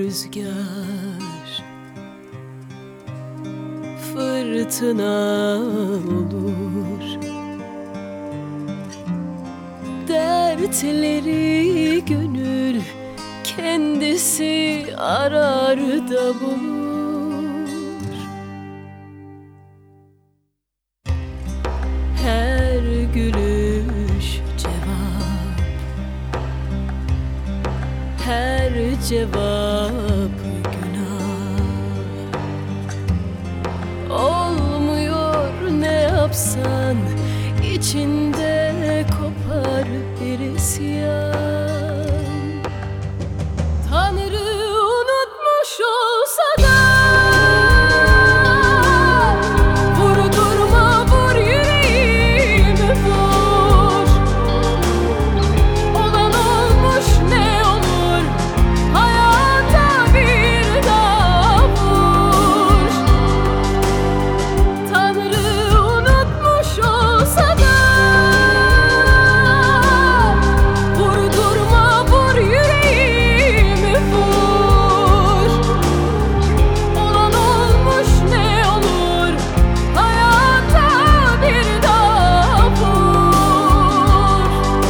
rüzgar fırtına olur. Dertleri gönül kendisi arar da bulur. Her gülüş cevap, her cevap günah. Olmuyor ne yapsan, içinde kopar bir isyan. Tanrı unutmuş olsa da vurdurma, vur yüreğimi vur. Olan olmuş ne olur, hayata bir daha vur. Tanrı unutmuş olsa da vurdurma, vur yüreğimi vur. Olan olmuş ne olur, hayata bir daha vur.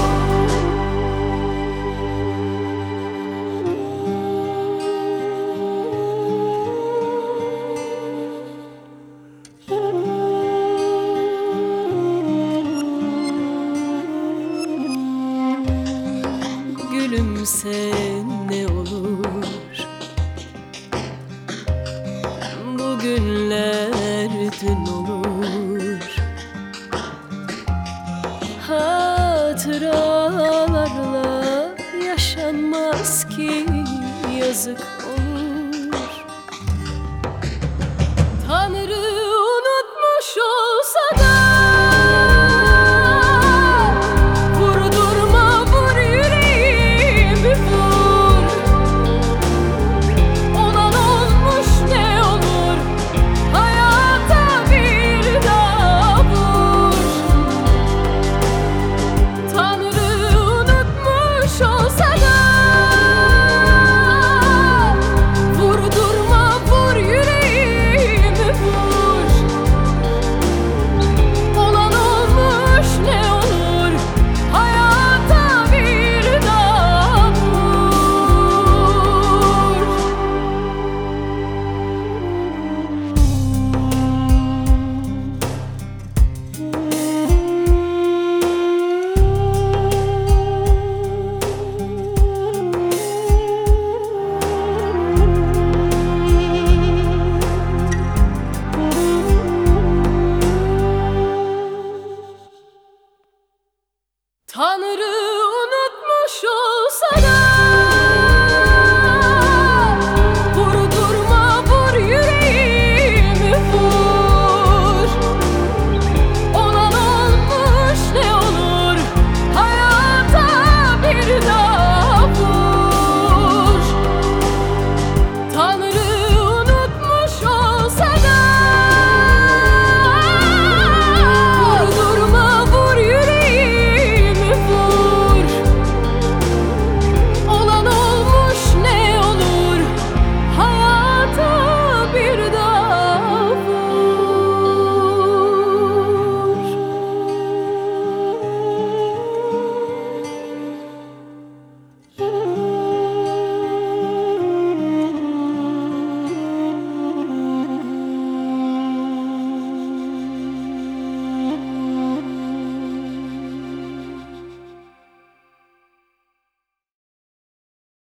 Gülümse ne olur, bugünler dün olur. Hatıralarla yaşanmaz ki, yazık olur.